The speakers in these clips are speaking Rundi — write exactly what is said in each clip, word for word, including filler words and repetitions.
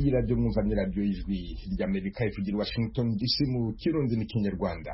iyi radio mwumva ni radio y'ijwi ry'Amerika ivugira Washington D C mu kirundi n'ikinyarwanda.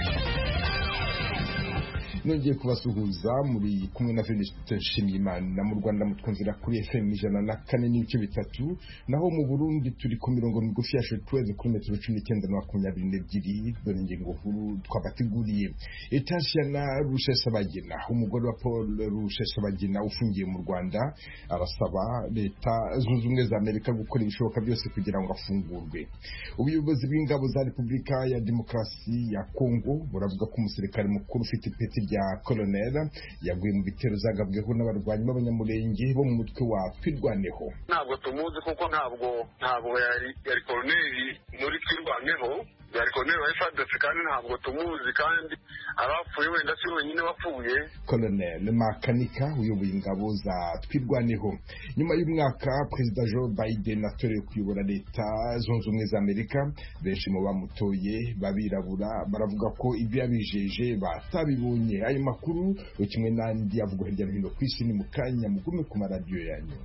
Nongeye kubasuhuza muri kumwe na Venuste Nshimiyimana mu Rwanda mutwumvira kuri F M ijana na kane n'ibice bitatu, naho mu Burundi turi ku mirongo migufi ya shortwave kuri metero cumi n'icyenda na makumyabiri n'ebyiri. Dore ingingo nkuru twabateguriye. Etasiana Rushesabagina, umugore wa Paul Rushesabagina ufungiye mu Rwanda, arasaba leta zunze ubumwe za Amerika gukora ibishoboka byose kugira ngo afungurwe. Ubuyobozi bw'ingabo za Repubulika ya Demokarasi ya Kongo buravuga ko umusirikare mukuru ufite ipeti rya Colonel yaguye mu bitero zagabweho n'abarwanyi b'abanyamurenge bo mu mutwe wa Twirwaneho. Ntabwo tumuzi kuko ntabwo ntabwo yari yari Colonel muri Twirwaneho, yari Colonel wa F A R D C kandi ntabwo tumuzi, kandi abapfuye wenda si wenyine wapfuye. Colonel Makanika uyoboye ingabo za Twirwaneho. Nyuma y'umwaka Perezida Joe Biden atorewe kuyobora leta zunze ubumwe za Amerika, benshi mu bamutoye babirabura baravuga ko ibyo yabijeje batabibonye. Ayo makuru kimwe n'andi avugwa hirya no hino ku isi ni mu kanya mugume ku maradiyo yanyu.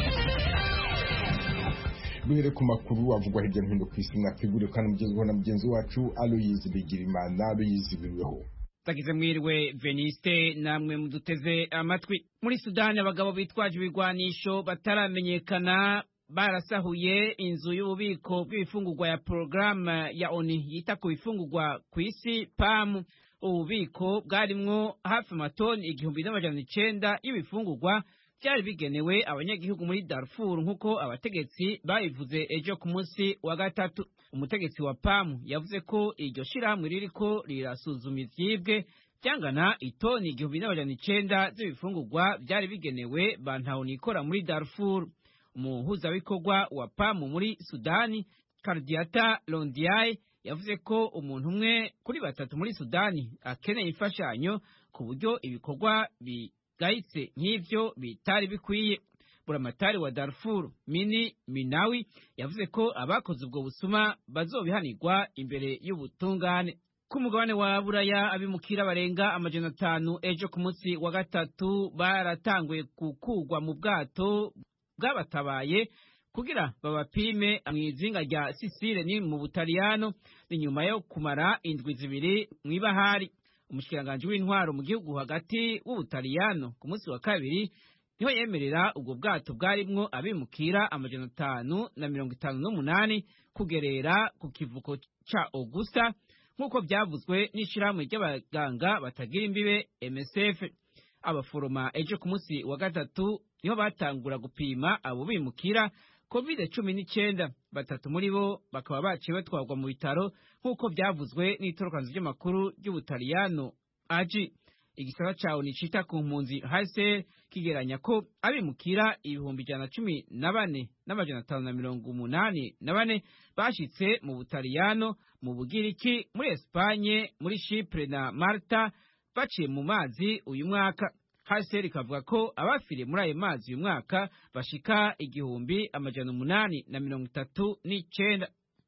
Duhere ku makuru avugwa hirya no hino ku isi mwateguriwe kandi mugezweho na mugenzi wacu Aloyizi Bigirimana. Aloyizi bibeho. Tagize mwirwe Veniste namwe muduteze amatwi. Muri Sudani abagabo bitwaje ibigwanisho bataramenyekana barasahuye inzu y'ububiko bw'ibifungurwa ya programme ya O N U yita ku bifungurwa ku isi P A M. Ububiko bwarimwo hafi amatoni igihumbi n'amajana icenda y'ibifungurwa byari bigenewe abanyagihugu muri Darfur nk'uko abategetsi babivuze ejo ku munsi wa gatatu. Umutegetsi wa P A M yavuze ko iryo shirahamwe ririko rirasuzuma ivyibwe byangana itoni igihumbi n'amajana icenda z'ibifungurwa byari bigenewe bantaho nikora muri Darfur. Umuhuzabikorwa wa P A M muri Sudani, Kardiata Londiaye, yavuze ko umuntu umwe kuri batatu muri Sudani akeneye imfashanyo ku buryo ibikorwa bigayitse nk'ivyo bitari bikwiye. Buramatari wa Darfur Mini Minawi yavuze ko abakoze ubwo busuma bazobihanirwa imbere y'ubutungane. Ku mugabane wa Buraya abimukira barenga amajana atanu ejo ku munsi wa gatatu baratanguye gukugwa mu bwato bwabatabaye kugira babapime mwizinga rya Sicile ni mu Butaliyano, ni nyuma yo kumara indwi zibiri mw'ibahari. Umushikiranganje w'intwaro mu gihugu hagati w'Ubutaliyano ku munsi wa kabiri niho yemerera ubwo bwato bwarimwo abimukira amajana atanu na mirongo itanu n'umunani kugerera ku kivuko ca Augusta nk'uko byavuzwe n'ishirahamwe ry'abaganga batagira imbibe M S F. Abaforoma ejo ku munsi wa gatatu niho batangura gupima abo bimukira covid cumi n'icyenda. Batatu muri bo bakaba baciye batwarwa mu bitaro nk'uko byavuzwe n'itorokanzu ry'amakuru ry'Ubutaliyano A G I. Igisata cawo nicita ku mpunzi H C R kigeranya ko abimukira ibihumbi ijana na cumi na bane n'amajana atanu na mirongo umunani na bane bashitse mu Butaliyano, mu Bugiriki, muri Espanye, muri Chypre na Malta baciye mu mazi uyu mwaka. H C R ikavuga ko abafiriye muri ayo mazi uyu mwaka bashika igihumbi amajana umunani na mirongo itatu n'icenda.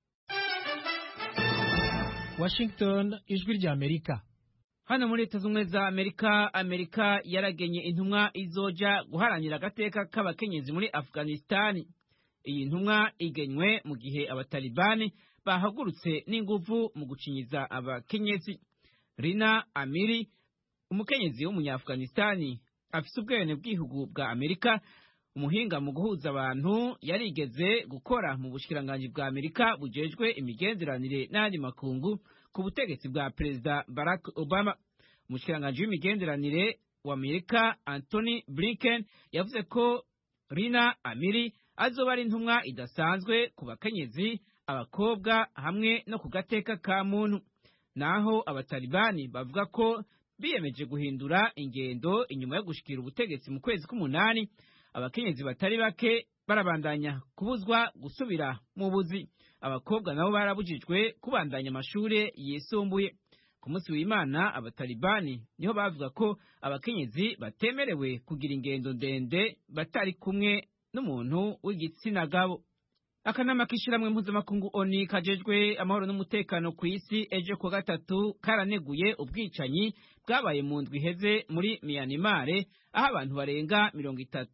Washington, ijwi rya Amerika. Hano muri Leta Zunze za Amerika, Amerika yaragenye intumwa izoja guharanira agateka k'abakenyezi muri Afghanistan. Iyi ntumwa igenywe mu gihe abatalibani bahagurutse n'inguvu mu gucinyiza abakenyezi. Rina Amiri, umukenyezi w'umunya-Afghanistan afise ubwene bw'igihugu bwa Amerika, umuhinga mu guhuza abantu, yarigeze gukora mu bushikiranganje bwa Amerika bujejwe imigenderanire n'andi makungu ku butegetsi bwa Perezida Barack Obama. Umushikiranganje w'imigenderanire wa Amerika Anthony Blinken yavuze ko Rina Amiri azoba ari intumwa idasanzwe ku bakenyezi, abakobwa hamwe no ku gateka ka muntu. Naho abatalibani bavuga ko biyemeje guhindura ingendo inyuma yo gushikira ubutegetsi mu kwezi k'umunani, abakenyezi batari bake barabandanya kubuzwa gusubira mu buzi. Abakobwa nabo barabujijwe kubandanya amashure yisumbuye. Ku munsi w'Imana abatalibani niho bavuga ko abakenyezi batemerewe kugira ingendo ndende batari kumwe n'umuntu w'igitsina gabo. Akanama k'ishiramwe mpuzamakungu O N U kajejwe amahoro n'umutekano ku isi ejo ku gatatu karaneguye ubwicanyi bwabaye mu ndwi iheze muri Myanmar, aho abantu barenga mirongo itatu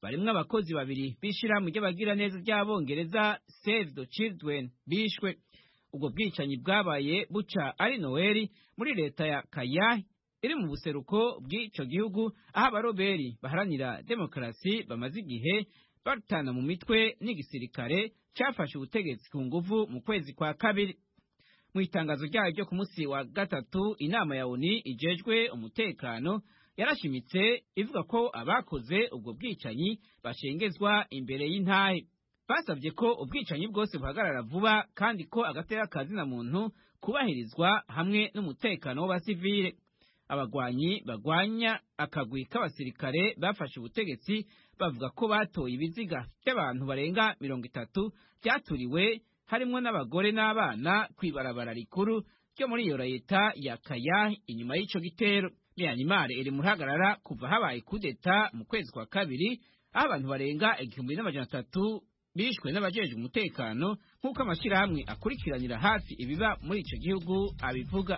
barimwo abakozi babiri b'ishirahamwe ry'abagiraneza ry'abongereza Save the Children bishwe. Ubwo bwicanyi bwabaye buca ari Noeli muri leta ya Kayahi iri mu buseruko bw'ico gihugu, aho abaroberi baharanira demokarasi bamaze igihe batana mu mitwe n'igisirikare cyafashe ubutegetsi ku nguvu mu kwezi kwa kabiri. Mu itangazo ryayo ryo ku munsi wa gatatu, inama ya O N U ijejwe umutekano yarashimitse ivuga ko abakoze ubwo bwicanyi bashengezwa imbere y'intahe. Basabye ko ubwicanyi bwose buhagarara vuba kandi ko agatera kazina muntu kubahirizwa hamwe n'umutekano w'abasivile. Abagwanyi bagwanya akagwi k'abasirikare bafashe ubutegetsi bavuga ko batoye ibiziga by'abantu barenga mirongo itatu byaturiwe harimo n'abagore n'abana kwibarabara rikuru ryo muri iyo leta ya Kayahi inyuma y'ico gitero. Myanmar iri muhagarara kuva habaye kudeta mu kwezi kwa kabiri, aho abantu barenga igihumbi n'amajana atatu bishwe n'abajejwe umutekano nk'uko amashirahamwe akurikiranira hafi ibiba muri ico gihugu abivuga.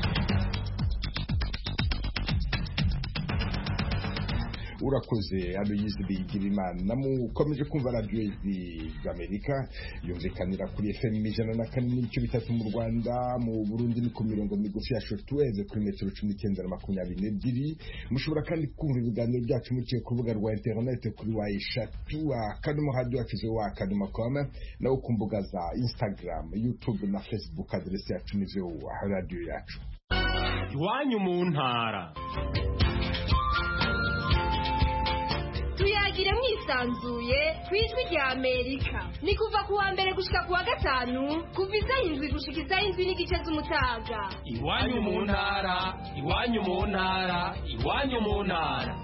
Urakoze Aloyizi Bigirimana. Mukomeje kumva radio y'Amerika yumvikanira kuri F M ijana na kane n'ibice bitatu mu Rwanda, mu Burundi ni ku mirongo migufi ya shortwave kuri metero cumi n'icyenda na makumyabiri n'ebyiri. Mushobora kandi kumva ibiganiro byacu muciye ku rubuga rwa internet kuri wa eshatu akadomo radio yacu wa akadomo com, naho ku mbuga za Instagram, YouTube na Facebook adresse yacu ni wa radio yacu. Iwanyu mu ntara. Tuyagire mwisanzuye kwijwi rya Amerika. Ni kuva kuwa mbere gushika kuwa gatanu kuva isaha indwi gushika isaha indwi n'igice z'umutaga. Iwanyu mu ntara, iwanyu mu ntara, iwanyu mu ntara.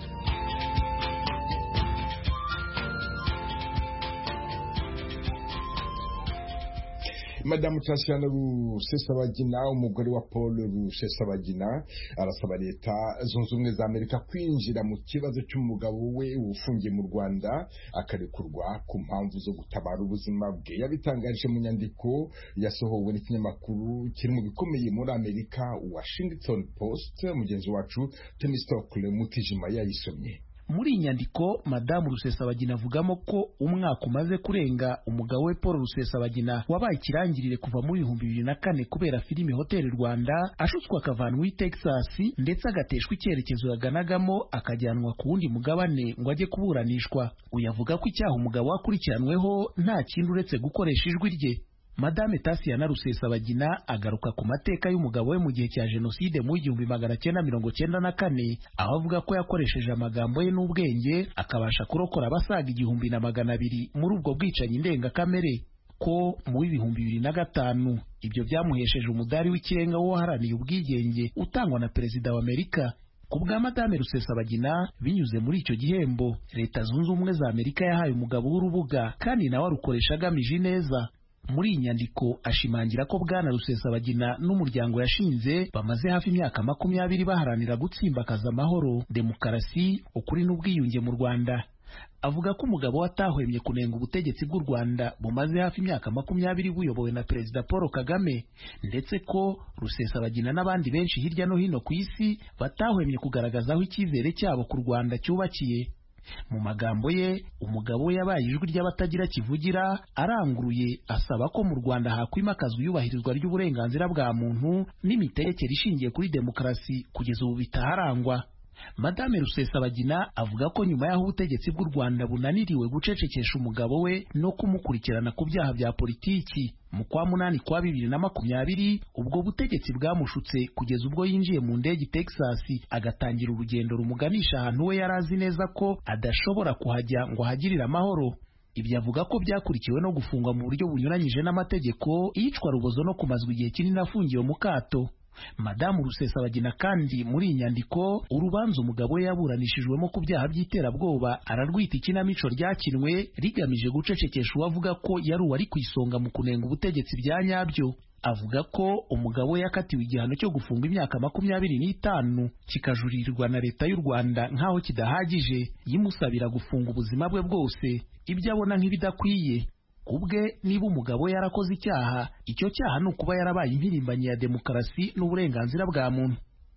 Madamu Tatiana Rusesabagina, umugore wa Paul Rusesabagina, arasaba leta zunze ubumwe za Amerika kwinjira mu kibazo cy'umugabo we ufungiye mu Rwanda akarekurwa ku mpamvu zo gutabara ubuzima bwe. Yabitangaje mu nyandiko yasohowe n'ikinyamakuru kiri mu bikomeye muri Amerika, Washington Post. Mugenzi wacu Temistokle Mutijima yayisomye. Muri inyandiko Madamu Rusesabagina avugamo ko umwaka umaze kurenga umugabo we Paul Rusesabagina wabaye ikirangirire kuva muri bihumbi bibiri na kane kubera filimi Hotel Rwanda, ashutswe akavanwa i Texas ndetse agateshwa icyerekezo yaganagamo akajyanwa ku wundi mugabane ngo ajye kuburanishwa. Uyavuga ko icyaha umugabo wakurikiranweho nta kindi uretse gukoresha ijwi rye. Madame Tatiana Rusesabagina agaruka ku mateka y'umugabo we mu gihe cya Jenoside mu igihumbi magana cyenda mirongo cyenda na kane, aho avuga ko yakoresheje amagambo ye n'ubwenge akabasha kurokora abasaga igihumbi na magana abiri muri ubwo bwicanyi ndengakamere, ko mu ibihumbi bibiri na gatanu ibyo byamuhesheje umudari w'ikirenga wo waharaniye ubwigenge utangwa na Perezida wa Amerika. Ku bwa Madame Rusesabagina, binyuze muri icyo gihembo, Leta Zunze Ubumwe za Amerika yahaye umugabo w'urubuga kandi nawe arukoresha agamije neza. Muri iyi nyandiko ashimangira ko Bwana Rusesabagina n'umuryango yashinze bamaze hafi imyaka makumyabiri baharanira gutsimbakaza amahoro, demokarasi, ukuri n'ubwiyunge mu Rwanda. Avuga ko umugabo atahwemye kunenga ubutegetsi bw'u Rwanda bumaze hafi imyaka makumyabiri buyobowe na Perezida Paul Kagame, ndetse ko Rusesabagina n'abandi benshi hirya no hino ku isi batahwemye kugaragaza aho icyizere cyabo ku Rwanda cyubakiye. Mu magambo ye, umugabo we yabaye ijwi ry'abatagira kivugira, aranguruye asaba ko mu Rwanda hakwimakazwa iyubahirizwa ry'uburenganzira bwa muntu n'imitegekere ishingiye kuri demokarasi kugeza ubu bitaharangwa. Madame Rusesabagina avuga ko nyuma y'aho ubutegetsi bw'u Rwanda bunaniriwe gucecekesha umugabo we no kumukurikirana ku byaha bya politiki, mu kwa munani kwa bibiri na makumyabiri ubwo butegetsi bwamushutse kugeza ubwo yinjiye mu ndege Texas agatangira urugendo rumuganisha ahantu we yari azi neza ko adashobora kuhajya ngo ahagirire amahoro. Ibyo avuga ko byakurikiwe no gufungwa mu buryo bunyuranyije n'amategeko, iyicwa rubozo no kumazwa igihe kinini afungiwe mu kato. Madamu Rusesabagina kandi muri iyi nyandiko urubanza umugabo we yaburanishijwemo ku byaha by'iterabwoba ararwita ikinamico ryakinwe rigamije gucecekesha uwavuga ko yari uwari ku isonga mu kunenga ubutegetsi bya nyabyo. Avuga ko umugabo we yakatiwe igihano cyo gufunga imyaka makumyabiri n'itanu kikajurirwa na Leta y'u Rwanda nk'aho kidahagije, yimusabira gufunga ubuzima bwe bwose, ibyo abona nk'ibidakwiye. Kubwe niba umugabo yarakoze icyaha, icyo cyaha ni ukuba yarabaye impirimbanyi ya demokarasi n'uburenganzira bwa muntu.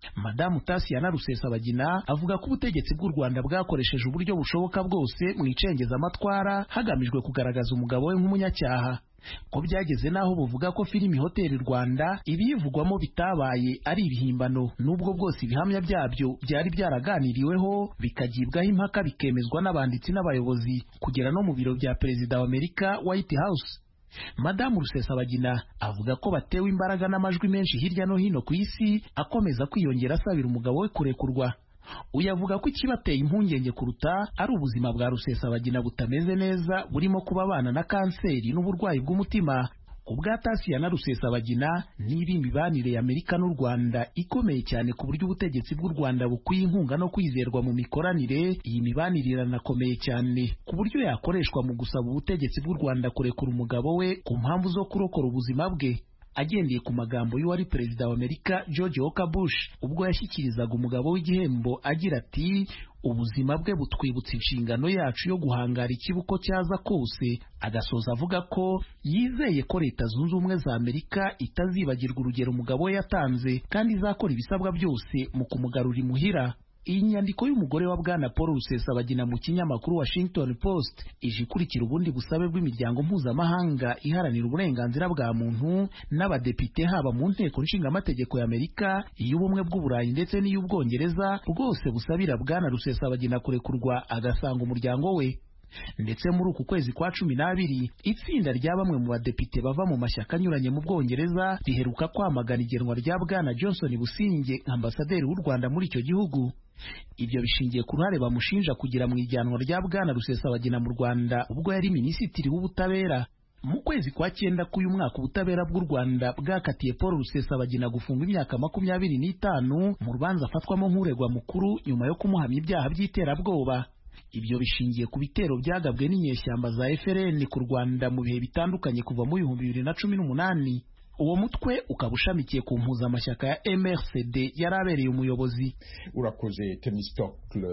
Madamu Tasiana Rusesabagina avuga ko ubutegetsi bw'u Rwanda bwakoresheje uburyo bushoboka bwose mu icengezamatwara hagamijwe kugaragaza umugabo we nk'umunyacyaha, ko byageze naho buvuga ko filimi Hoteli Rwanda ibiyivugwamo bitabaye ari ibihimbano, nubwo bwose ibihamya byabyo byari byaraganiriweho bikagibwaho impaka bikemezwa n'abanditsi n'abayobozi kugera no mu biro bya Perezida wa Amerika White House. Madamu Rusesabagina avuga ko batewe imbaraga n'amajwi menshi hirya no hino ku isi akomeza kwiyongera asabira umugabo we kurekurwa. Uyu avuga ko ikibateye impungenge kuruta ari ubuzima bwa Rusesabagina butameze neza, burimo kuba abana na kanseri n'uburwayi bw'umutima. Ubwa Tasiana Rusesabagina niba imibanire ya Amerika n'u Rwanda ikomeye cyane ku buryo ubutegetsi bw'u Rwanda bukwiye inkunga no kwizerwa mu mikoranire, iyi mibanire iranakomeye cyane ku buryo yakoreshwa mu gusaba ubutegetsi bw'u Rwanda kurekura umugabo we ku mpamvu zo kurokora ubuzima bwe. Agendeye ku magambo y'uwari Perezida wa Amerika George Walker Bush ubwo yashyikirizaga umugabo w'igihembo agira ati, ubuzima bwe butwibutsa inshingano yacu yo guhangara ikibuko cyaza kose. Agasoza avuga ko yizeye ko Leta Zunze Ubumwe za Amerika itazibagirwa urugero umugabo we yatanze kandi izakora ibisabwa byose mu kumugarura imuhira. Iyi nyandiko y'umugore wa Bwana Paul Rusesabagina mu kinyamakuru Washington Post ije ikurikira ubundi busabe bw'imiryango mpuzamahanga iharanira uburenganzira bwa muntu n'abadepite haba mu nteko nshingamategeko ya Amerika, iy'ubumwe bw'Uburayi ndetse n'iy'Ubwongereza, bwose busabira Bwana Rusesabagina kurekurwa agasanga umuryango we. Ndetse muri uku kwezi kwa cumi n'abiri itsinda rya bamwe mu badepite bava mu mashyaka anyuranye mu Bwongereza riheruka kwamagana igenwa rya Bwana Johnson Businge ambasaderi w'u Rwanda muri icyo gihugu. Ibyo bishingiye ku ruhare bamushinja kugira mu ijyanwa rya Bwana Rusesabagina mu Rwanda ubwo yari minisitiri w'ubutabera. Mu kwezi kwa cyenda k'uyu mwaka ubutabera bw'u Rwanda bwakatiye Paul Rusesabagina gufungwa imyaka makumyabiri n'itanu mu rubanza afatwamo nk'uregwa mukuru nyuma yo kumuhamya ibyaha by'iterabwoba. Ibyo bishingiye ku bitero byagabwe n'inyeshyamba za F R N ku Rwanda mu bihe bitandukanye kuva mu bihumbi bibiri na cumi n'umunani. Uwo mutwe ukaba ushamikiye ku mpuzamashyaka ya M R C D yari abereye umuyobozi. Urakoze Temistocle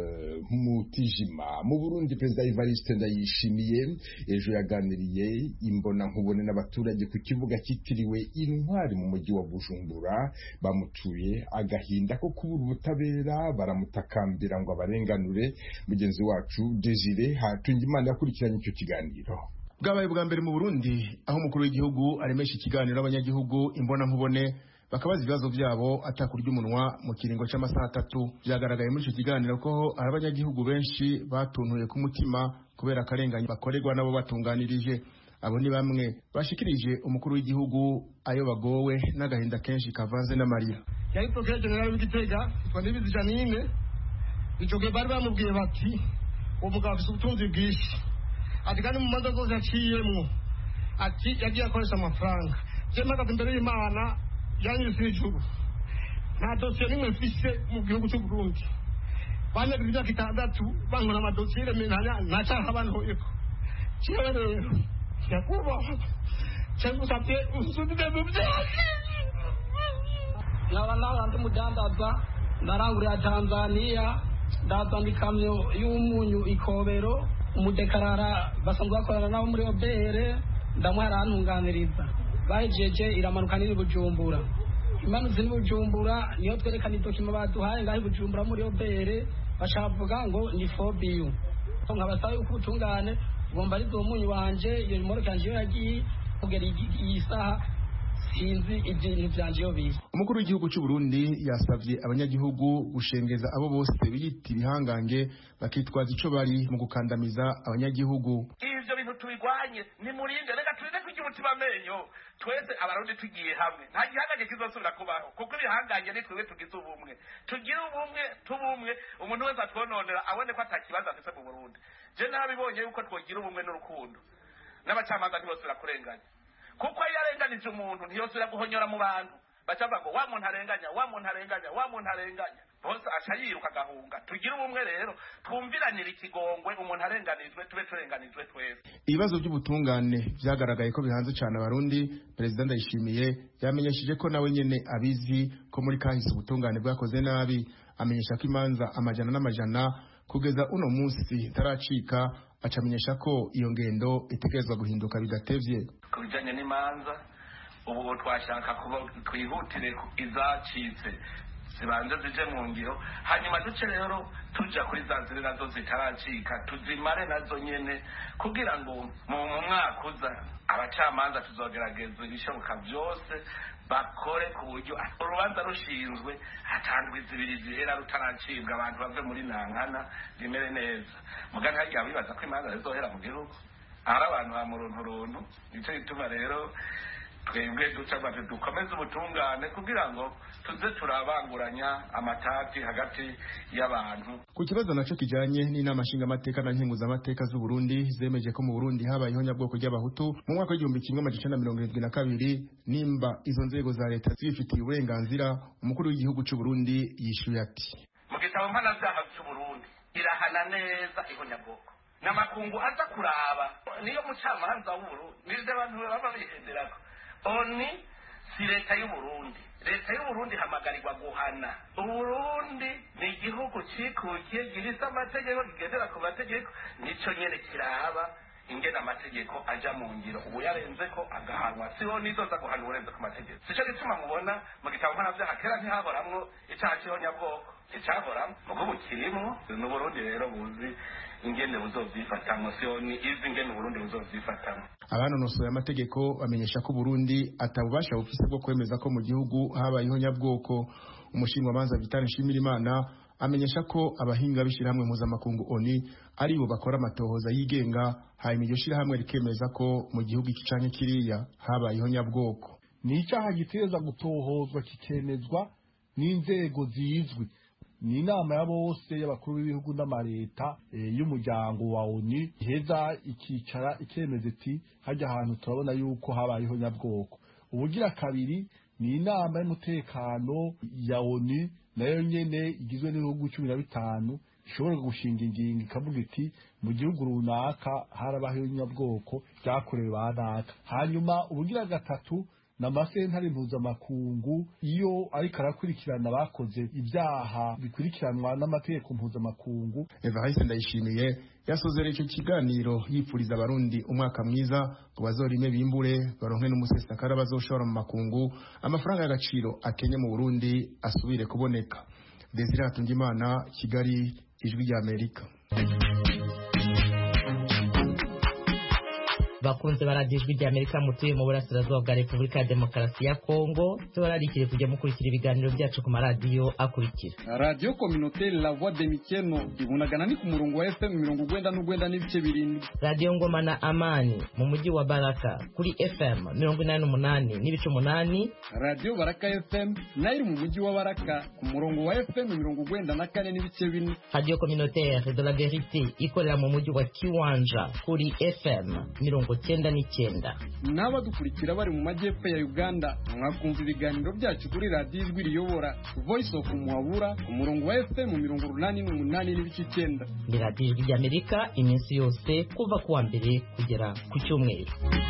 Mutijima. Mu Burundi Perezida Evariste Ndayishimiye ejo yaganiriye imbona nkubone n'abaturage ku kibuga cyitiriwe Intwari mu mujyi wa Bujumbura, bamutuye agahinda ko kubura ubutabera, baramutakambira ngo abarenganure. Mugenzi wacu Desire Hatungimana yakurikiranye icyo kiganiro. Bwabaye bwa mbere mu Burundi aho umukuru w'igihugu aremesha ikiganiro abanyagihugu imbona nkubone bakabaza ibibazo byabo atakurya umunwa mu kiringo cy'amasaha atatu. Byagaragaye muri icyo kiganiro ko ari abanyagihugu benshi batuntuye ku mutima kubera akarengane bakorerwa nabo batunganirije. Abo ni bamwe bashikirije umukuru w'igihugu ayo bagowe n'agahinda kenshi kavanze n'amarira. Yari Procureur General w'Igitega Twandibizi Janine icyo gihe bari bamubwiye bati umugabo afite ubutunzi bwinshi, ati kandi mu manza zose yaciyemwo ati yagiye akoresha amafaranga. Je mpagaze imbere y'Imana yanyuze ijuru, nta dosiye nimwe mfise mu gihugu cy'u Burundi. Banyagize imyaka itandatu bankora amadosiye menanya ntacaha banhoyeko. Jewe rero yakubaho cyangwa usabye usubire mu byaki naba nawe ndi mudandaza narangurira Tanzania ndazana ikamyo y'umunyu Ikobero, umudekarara basanzwe bakorana nabo muri obere ndamwara antunganiriza bahejeje iramanuka n'iri Bujumbura. Imanutse n'iri Bujumbura niyo twerekana idokima baduhaye ngaho Bujumbura muri obere bashavuga ngo ni fobiyu. Nkabasaba yuko ubutungane bomba ari domunyu wanje iyo moro kanje yagiye kugera iyi saha sinzi ibintu byanje yo bize. Umukuru w'igihugu cy'u Burundi yasavye abanyagihugu gushengeza abo bose biyita ibihangange bakitwaza ico bari mu gukandamiza abanyagihugu. Ivyo bintu tubigwanye ni murinde reka turinde kugira umutima menyo twese abarundi tugiye hamwe nta gihangange kizosubira kubaho kuko ibihangange ni twebwe tugize ubumwe tugira ubumwe tubumwe umuntu wese atwononera abone ko atakibazo afise mu Burundi. Je nabibonye yuko twogira ubumwe n'urukundo n'abacamanza ntibosubira kurenganya kuko yarenganije umuntu ntiyosubira guhonyora mu bantu bacavuga ngo wa muntu arenganya wa muntu arenganya wa muntu arenganya bose aca yiruka agahunga. Tugira ubumwe rero twumviranira ikigongwe umuntu arenganijwe tube turenganijwe twese. Ibibazo by'ubutungane byagaragaye ko bihanze cyane abarundi. Perezida Ndayishimiye yamenyesheje ko nawe nyene abizi ko muri kahise ubutungane bwakoze nabi, amenyesha ko imanza amajana n'amajana kugeza uno munsi taracika, acamenyesha ko iyo ngendo itegerezwa guhinduka bigatevye. Kubijanye n'imanza ubu twashaka kuba twihutire izacitse zibanze zije mu ngiro hanyuma duce rero tuja kuri za nzira nazo zitaracika tuzimare nazo nyene kugira ngo mu mwaka uza abacamanza tuzogerageza ibishoboka byose bakore ku buryo urubanza rushinzwe hatandwi zibiri zihera rutaracibwa abantu bave muri nankana rimere neza muganga hagiye bibaza ko imanza zizohera mu gihugu ari abantu ba murunturuntu nicyo gituma rero twebwe duca bati dukomeze ubutungane kugira ngo tuze turabanguranya amatati hagati y'abantu. Ku kibazo naco kijanye n'inama nshingamateka na nkenguzamateka z'u Burundi zemeje ko mu Burundi habayeho nyabwoko ry'abahutu mu mwaka w'igihumbi kimwe amajana icenda na mirongo irindwi na kabiri nimba izo nzego za leta zibifitiye uburenganzira, umukuru w'igihugu c'u Burundi yishuye ati mu gitabo mpanavyaha c'u Burundi irahana neza ihonyabwoko n'amakungu aza kuraba niyo mucamanza w'Uburundi nivyo abantu baba bihenderako oni si leta y'u Burundi. Leta y'u Burundi hamagarirwa guhana. Uburundi ni igihugu cikukiye gifise amategeko kigendera ku mategeko nico nyene kiraba ingena amategeko aja mu ngiro ubu yarenze ko agahanwa siho nizoza guhana urenze ku mategeko. Sico gituma mubona mu gitabo mpanavyaha kera ntihahoramwo icaha c'ihonyabwoko icahoramwo mugubu kirimo n'Uburundi rero buzi ingene buzovyifatamwo siho ni izi ingene Uburundi buzovyifatamwo. Abanonosoye amategeko bamenyesha ko Burundi atabubasha bufise bwo kwemeza ko mu gihugu habayeho nyabwoko. Umushingamanza Vital Nshimirimana amenyesha ko abahinga bishirahamwe mpuzamakungu O N U ari bo bakora amatohoza yigenga hanyuma iryo shirahamwe rikemeza ko mu gihugu iki canke kiriya habayeho nyabwoko. Ni icaha giteza gutohozwa kikemezwa n'inzego zizwi. Ni inama ya bose y'abakuru b'ibihugu n'amareta e, y'umuryango wa O N U iheza ikicara ikemeza iti hajya ahantu turabona yuko habayeho nyabwoko. Ubugira kabiri ni inama y'umutekano ya O N U nayo nyene igizwe n'ibihugu cumi na bitanu ishobora gushinga ingingo ikavuga iti mu gihugu runaka harabayeho nyabwoko byakorewe banaka. Hanyuma ubugira gatatu n'amasentare mpuzamakungu iyo ariko arakurikirana bakoze ibyaha bikurikiranwa n'amategeko mpuzamakungu. Evariste Ndayishimiye yasozera icyo kiganiro yipfuriza abarundi umwaka mwiza ngo bazorime bimbure baronke n'umusesakara bazoshora mu makungu amafaranga y'agaciro akenye mu Burundi asubire kuboneka. Desire Hatungimana, Kigali, Ijwi rya Amerika. Bakunze baradijwi rya Amerika mutuye mu burasirazuba bwa Repubulika ya Demokarasi ya Kongo tubararikire kujya mukurikira ibiganiro byacu ku maradiyo akurikira. Radio Communautaire La Voix de Mikeno ibunagana ni ku murongo wa F M mirongo ugwenda n'ugwenda n'ibice birindwi. Radio Ngoma na Amani mu mujyi wa Baraka kuri F M mirongo inani n'umunani n'ibice umunani. Radio Baraka F M nayo mu mujyi wa Baraka ku murongo wa F M mirongo ugwenda na kane n'ibice bine. Radio Communautaire de la Vérité ikorera mu mujyi wa Kiwanja kuri F M mirongo cyenda n'icyenda. N'abadukurikira bari mu majyepfo ya Uganda mwakumva ibiganiro byacu kuri radio Ijwi riyobora Voice of Muhabura ku murongo wa F M mirongo urunani n'umunani n'ibice icyenda. Ni radio Ijwi ry'Amerika iminsi yose kuva kuwa mbere kugera ku cyumweru.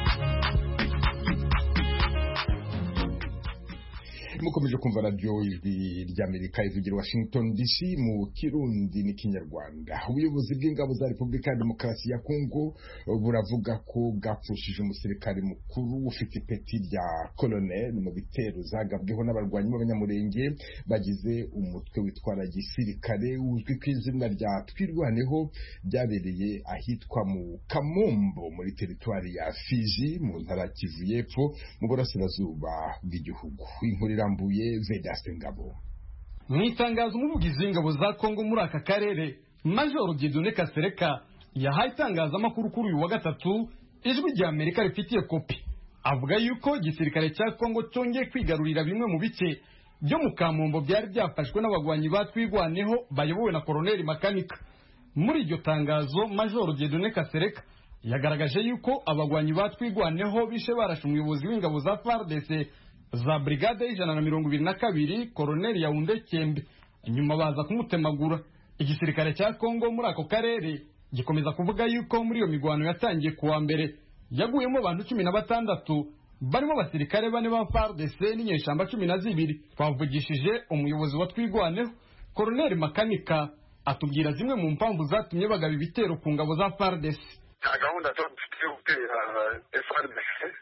mukomeje kumva radio Ijwi ry'Amerika ivugira Washington D C mu Kirundi n'ikinyarwanda. Ubuyobozi bw'ingabo za Repubulika ya Demokarasi ya Kongo buravuga ko bwapfushije umusirikare mukuru ufite ipeti rya colonel mu bitero zagabweho n'abarwanyi b'abanyamurenge bagize umutwe witwara gisirikare uzwi ku izina rya Twirwaneho byabereye ahitwa mu Kamombo muri teritwari ya Fizi mu ntara Kivu y'Epfo mu burasirazuba bw'igihugu. Inkuru Mbuye Vedaste Ngabo. Mwitangazo umuvugizi w'ingabo za Kongo muri aka karere Major Dieudonné Kasereka yahaye itangazamakuru kuri uyu wa gatatu Ijwi rya Amerika rifitiye kopi avuga yuko igisirikare cya Kongo cyongeye kwigarurira bimwe mu bice byo mu Kamombo byari byafashwe n'abagwanyi batwirwaneho bayobowe na Colonel Makanika. Muri iryo tangazo Major Dieudonné Kasereka yagaragaje yuko abagwanyi batwirwaneho bishe barashe umuyobozi w'ingabo za F A R D C za brigade y'ijana na mirongo ibiri na kabiri Colonel Yaounde Kembe nyuma baza kumutemagura. Igisirikare cya Kongo muri ako karere gikomeza kuvuga yuko muri iyo migwano yatangiye kuwa mbere yaguyemo abantu cumi na batandatu barimo abasirikare bane ba F A R D C n'inyeshamba cumi na zibiri. Twavugishije umuyobozi wa Twirwaneho Colonel Makanika atubwira zimwe mu mpamvu zatumye bagaba ibitero ku ngabo za F A R D C. gahunda zo gutera F A R D C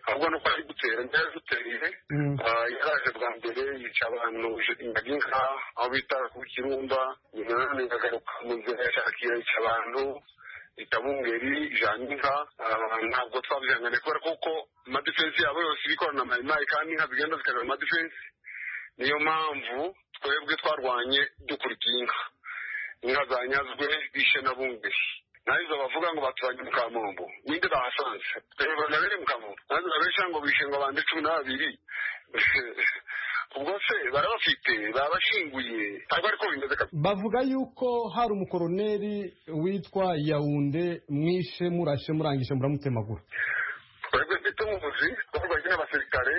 ahubwo nuko ari gutera mbere duteye yaraje bwa mbere yica abantu inka aho bita ku Kirumba nyuma none ngagaruka mu nzira yashakira yica abantu itabungeri ijana inka ntabwo twabyangane kubera kuko amadefensi yabo yose ibikorana na mayimayi kandi inka zigenda zikagira amadefensi niyo mpamvu twebwe twarwanye dukurikiye inka inka zanyazwe bishe na bungeri nahizo bavuga ngo baturanye mu Kamombo ninde bahasanze twebwe nabere mu Kamombo nazo nabesha ngo bishe ngo bande cumi na babiri ubwo se barabafite babashinguye ntabwo ariko bimeze kabisa. Bavuga yuko hari umukoroneri witwa Yaounde mwishe murashe murangije muramutemagura. Twebwe bitumuzi twavuganye n'abasirikare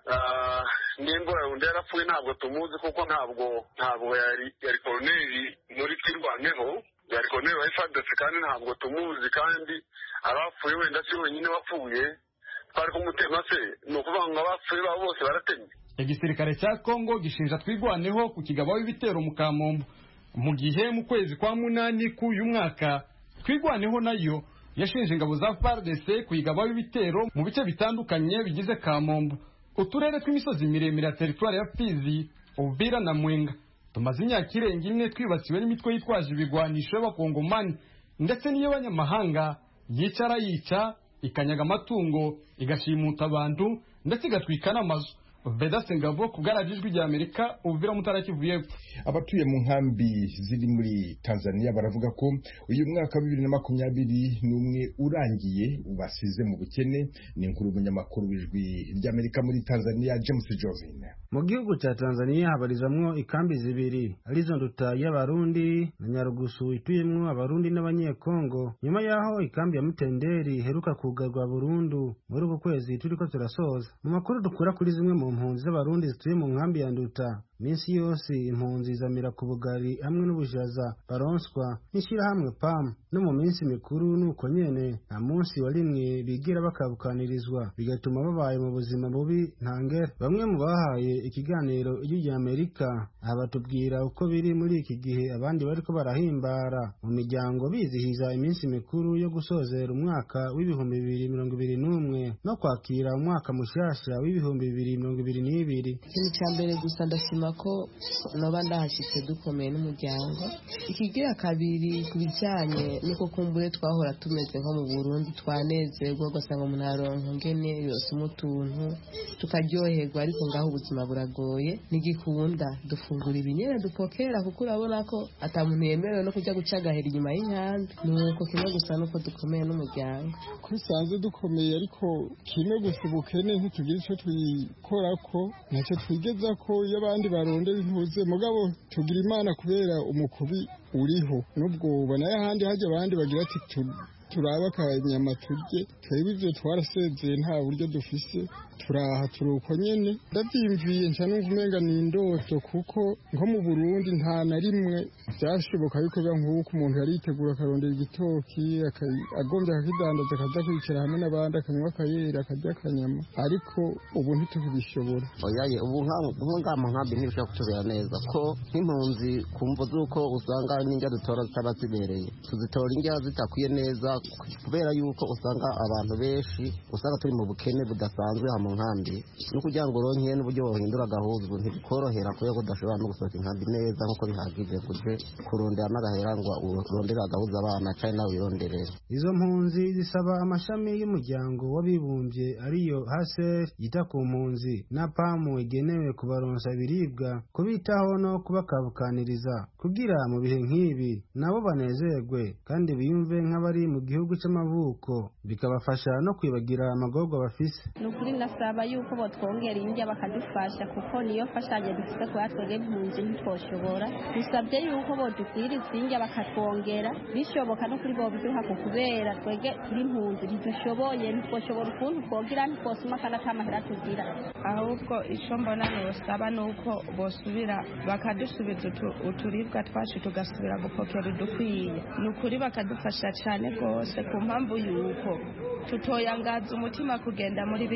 nimba Yaounde yarapfuye ntabwo tumuzi kuko ntabwo ntabwo yari yari koroneri muri twirwaneho yari koroneri wa F A R D C kandi ntabwo tumuzi kandi abapfuye wenda si wenyine wapfuye twari kumutema se ni ukuvuga ngo abapfuye babo bose baratemye. Igisirikare cya Kongo gishinja twigwaneho ku kigaba w'ibitero mu Kamombo mu gihe mu kwezi kwa munani k'uyu mwaka twigwaneho nayo yashinje ingabo za F A R D C kuyigaba w'ibitero mu bice bitandukanye bigize Kamombo. Uturere tw'imisozi miremire ya teritwari ya Fizi, Uvira na Mwenga tumaze imyaka irenga ine twibasiwe n'imitwe yitwaje ibigwanisho y'abakongomani ndetse n'iy'abanyamahanga yicara yica ikanyaga amatungo igashimuta abantu ndetse igatwika n'amazu. Vedase Ngabo ku bwarajijwe rya Amerika Uvira Mutara Kivu y'Epfo. Abatuye mu nkambi ziri muri Tanzania baravuga ko uyu mwaka wa bibiri na makumyabiri n'umwe urangiye ubasize mu bukene. Ni inkuru y'umunyamakuru w'ijwi ry'Amerika muri Tanzania James Jovine. Mu gihugu cya Tanzania habarizamwo ikambi zibiri arizo Nduta y'Abarundi na Nyarugusu ituyemwo Abarundi n'Abanyekongo. Nyuma yaho ikambi ya Mutenderi heruka kugarwa burundu muri uko kwezi turiko turasoza. Mu makuru dukura kuri zimwe mu impunzi z'Abarundi zituye mu nkambi ya Nduta minsi yose impunzi zamira ku bugari hamwe n'ubushaza baronswa n'ishyirahamwe P A M no mu minsi mikuru nuko nyene nta munsi warimwe bigira bakabukanirizwa bigatuma babaye mu buzima bubi ntangere. Bamwe mu bahaye ikiganiro ijwi Amerika abatubwira uko biri muri iki gihe abandi bariko barahimbara mu miryango bizihiza iminsi mikuru yo gusozera umwaka w'ibihumbi bibiri mirongo ibiri n'umwe no kwakira umwaka mushasha w'ibihumbi bibiri mirongo ibiri n'ibiri. Ikintu cya mbere gusa ndashima ko noba ndahashitse dukomeye n'umuryango. Ikigira kabiri ku bijyanye nuko kumbure twahora tumeze nko mu Burundi twanezerwa ugasanga umuntu aronka ngene yose umutuntu tukaryoherwa ariko ngaho ubuzima buragoye nigikunda dufungura ibinyene dupokera kuko urabona ko ata muntu yemerewe no kujya guca agahera inyuma y'inkambi. Nuko kimwe gusa nuko dukomeye n'umuryango kusanze dukomeye ariko kimwe gusa ubukene ntitugira icyo twikora ko ntacyo twigeza ko iyo abandi barondera intuze mugabo tugira Imana kubera umukubi uriho n'ubwo ubona y'ahandi hajya abandi bagira ati turaba akanyama turye twebwe ibyo twarasezeye nta buryo dufise turaha turuko nyene ndabyimviye nca numva umenga ni indoto kuko nko mu Burundi nta na rimwe byashoboka yuko biba nk'uko umuntu yari yitegura akarondera igitoki agombye akakidandaza akaza kwicara hamwe n'abandi akanywa akayera akarya akanyama ariko ubu ntitubishobora. Oyaye ubu nka mu nkambi ntibishobora kutubera neza ko nk'impunzi kumva z'uko usanga n'indya dutora zitaba zibereye tuzitora indya zitakwiye neza kubera yuko usanga abantu benshi usanga turi mu bukene budasanzwe ha mu nkambi no kugira ngo uronke n'uburyo wohindura gahuzwa ntibikorohera kubera ko udashobora no gusohoka inkambi neza nk'uko bihagije kuje kurondera n'agahera ngo urondera gahuza abana cyane nawe wironderera. Izo mpunzi zisaba amashami y'umuryango w'abibumbye ariyo H C R yita ku mpunzi na P A M igenewe kubaronsa ibiribwa kubitaho no kubakabukaniriza kugira mu bihe nk'ibi nabo banezerwe kandi biyumve nk'abari mu gihugu cy'amavuko bikabafasha no kwibagira amagorwa bafise. Nukuri nasaba yuko botwongera indya bakadufasha kuko niyo fashaje dufite kwa twege impunzi ntitwoshobora. Dusabye yuko bodukwiriza indya bakatwongera bishoboka no kuri bo biduha kubera twege turi impunzi ntidushoboye ntitwoshobora ukuntu twogira ntitwosuma kana tamahera tugira. Ahubwo icyo mbona nosaba nuko bosubira bakadusubiza uturibwa twacu tugasubira gupokera udukwiye. Nukuri bakadufasha cyane rwose ku mpamvu yuko tutoyangaza umutima kugenda muri bijya na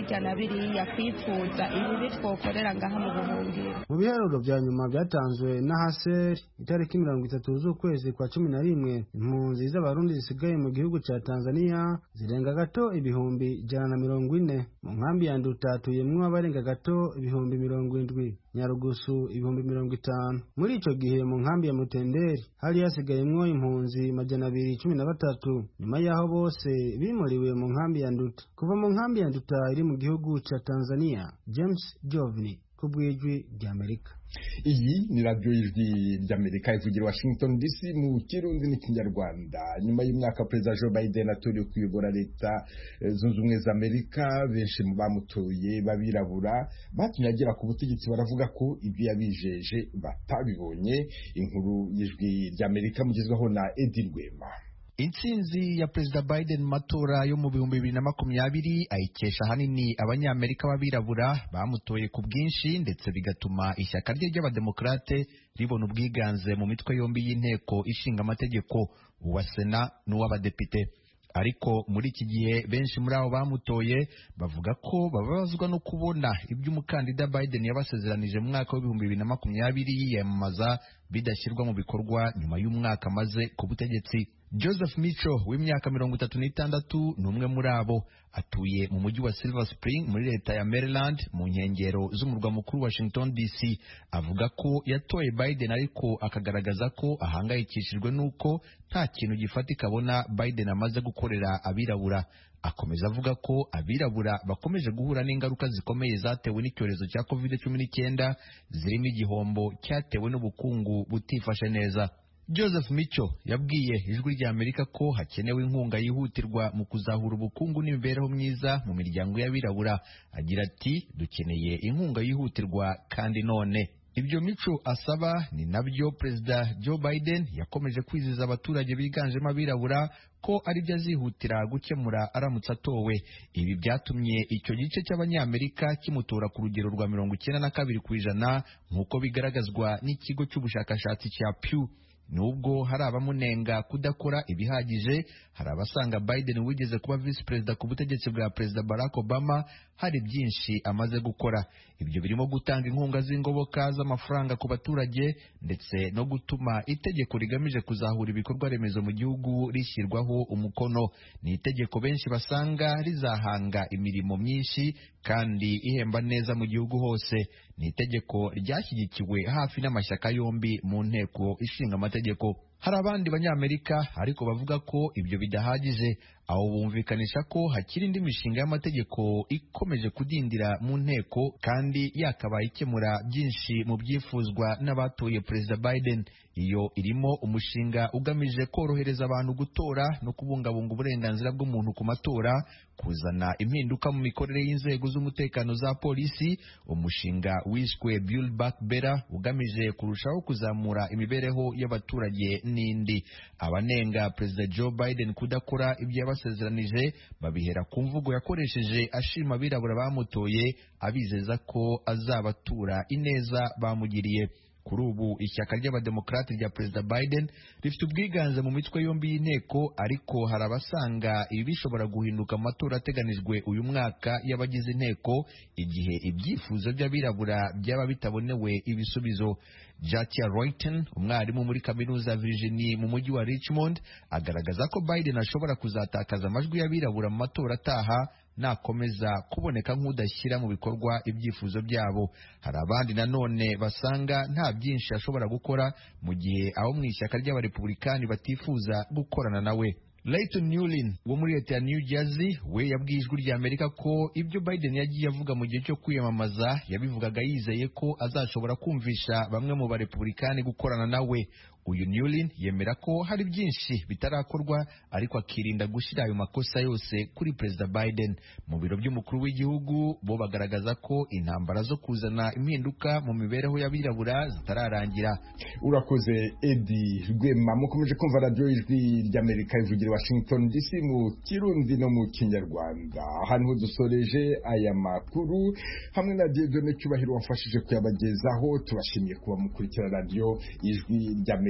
biriya kwifuza ibibi twokorera ngaha mu buhungiro. Mu biharuro vya nyuma vyatanzwe na Haseri itariki mirongo itatu z'ukwezi kwa cumi na rimwe, impunzi z'abarundi zisigaye mu gihugu ca Tanzania zirenga gato ibihumbi ijana na mirongo ine. Mu nkambi ya Nduta hatuyemwo abarenga gato ibihumbi mirongo indwi, Nyarugusu ibihumbi mirongo itanu. Muri ico gihe mu nkambi ya Mutenderi hari hasigayemwo impunzi majana abiri cumi na batatu, nyuma yaho bose bimuriwe mu nkambi ya Nduta. Kuva mu nkambi ya Nduta iri mu gihugu ca Tanzania, James Jovni kubwijwi ry'Amerika. Iyi ni radio y'ijwi ry'Amerika ivugira Washington D C mu Kirundi n'Ikinyarwanda. Nyuma y'imyaka President Joe Biden atoriye kuyobora leta zunze ubumwe za Amerika, benshi mu bamutoye babirabura batumye agera ku butegetsi baravuga ko ibyo yabijeje batabibonye. Inkuru y'ijwi ry'Amerika mugezwaho na Edi Rwema. Intsinzi ya Perezida Biden mu matora yo mu bihumbi bibiri na makumyabiri ayikesha hanini abanyamerika b'abirabura bamutoye ku bwinshi, ndetse bigatuma ishyaka rye ry'abademokrate ribona ubwiganze mu mitwe yombi y'inteko ishinga amategeko, uwa Sena n'uw'abadepite. Ariko muri iki gihe benshi muri abo bamutoye bavuga ko bababazwa no kubona ibyo umukandida Biden yabasezeranije mu mwaka w'ibihumbi bibiri na makumyabiri yiyamamaza bidashyirwa mu bikorwa nyuma y'umwaka amaze ku butegetsi. Joseph Mitchell w'imyaka mirongo itatu n'itandatu ni umwe muri abo. Atuye mu mujyi wa Silver Spring muri leta ya Maryland mu nkengero z'umurwa mukuru Washington D C. Avuga ko yatoye Biden ariko akagaragaza ko ahangayikishijwe n'uko nta kintu gifatika abona Biden amaze gukorera abirabura. Akomeza avuga ko abirabura bakomeje guhura n'ingaruka zikomeye zatewe n'icyorezo cya covid cumi n'icyenda, zirimo igihombo cyatewe n'ubukungu butifashe neza. Joseph Mitchell yabwiye ijwi ry'Amerika ko hakenewe inkunga yihutirwa mu kuzahura ubukungu n'imibereho myiza mu miryango y'abirabura. Agira ati, dukeneye inkunga yihutirwa kandi none. Ibyo Mitchell asaba ni nabyo Perezida Joe Biden yakomeje kwizeza abaturage biganjemo abirabura ko ari byo azihutira gukemura aramutse atowe. Ibi byatumye icyo gice cy'abanyamerika kimutora ku rugero rwa mirongo icyenda na kabiri ku ijana nk'uko bigaragazwa n'ikigo cy'ubushakashatsi cya Pew. Nubwo hari abamunenga kudakora ibihagije, hari abasanga Biden wigeze kuba visi perezida ku butegetsi bwa Perezida Barack Obama hari byinshi amaze gukora. Ibyo birimo gutanga inkunga z'ingoboka z'amafaranga ku baturage ndetse no gutuma itegeko rigamije kuzahura ibikorwa remezo mu gihugu rishyirwaho umukono. Ni itegeko benshi basanga rizahanga imirimo myinshi kandi ihemba neza mu gihugu hose. Ni itegeko ryashyigikiwe hafi n'amashyaka yombi mu nteko ishinga amategeko. Hari abandi banyamerika ariko bavuga ko ibyo bidahagije, aho bumvikanisha ko hakiri indi mishinga y'amategeko ikomeje kudindira mu nteko kandi yakabaye ikemura byinshi mu byifuzwa n'abatoye Perezida Biden. Iyo irimo umushinga ugamije korohereza abantu gutora no kubungabunga uburenganzira bw'umuntu ku matora, kuzana impinduka mu mikorere y'inzego z'umutekano za polisi, umushinga wiswe Build Back Better ugamije kurushaho kuzamura imibereho y'abaturage n'indi. Abanenga Perezida Joe Biden kudakora ibyo yabasezeranije babihera ku mvugo yakoresheje ashima abirabura bamutoye, abizeza ko azabatura ineza bamugiriye. Kuri ubu ishyaka ry'abademokrate rya Perezida Biden rifite ubwiganze mu mitwe yombi y'inteko, ariko hari abasanga ibi bishobora guhinduka mu matora ateganijwe uyu mwaka y'abagize inteko igihe ibyifuzo by'abirabura byaba bitabonewe ibisubizo. Jatia Royton, umwarimu muri kaminuza ya Virginia mu mujyi wa Richmond, agaragaza ko Biden ashobora kuzatakaza amajwi y'abirabura mu matora ataha nakomeza kuboneka nk'udashyira mu bikorwa ibyifuzo byabo. Hari abandi nanone basanga nta byinshi ashobora gukora mu gihe abo mu ishyaka ry'abarepublikani batifuza gukorana nawe. Layton Newlin wo muri leta ya New Jersey we yabwiye ijwi ry'Amerika ko ibyo Biden yagiye avuga mu gihe cyo kwiyamamaza yabivugaga yizeye ko azashobora kumvisha bamwe mu barepublikani gukorana nawe. Uyu Newlin yemera ko hari byinshi bitarakorwa ariko akirinda gushyira ayo makosa yose kuri Perezida Biden. Mu biro by'umukuru w'igihugu bo bagaragaza ko intambara zo kuzana impinduka mu mibereho y'abirabura zitararangira. Urakoze Edi Rwema. Mukomeje kumva radio ijwi ry'Amerika ivugira Washington D C mu Kirundi no mu Kinyarwanda. Hano dusoreje aya makuru hamwe na Dieu Cyubahiro wafashije kuyabagezaho. Tubashimiye kuba mukurikira radio ijwi ry'Amerika.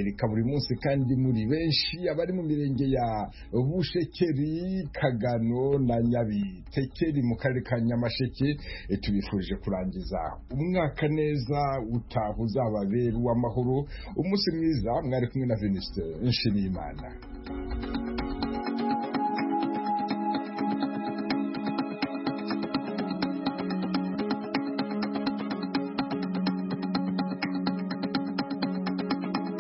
Amerika buri munsi kandi muri benshi abari mu mirenge ya Bushekeri, Kagano na Nyabitekeri mu karere ka Nyamasheke tubifurije kurangiza umwaka neza utaha uzababera uw'amahoro. Umunsi mwiza, mwari kumwe na Venuste Nshimiyimana.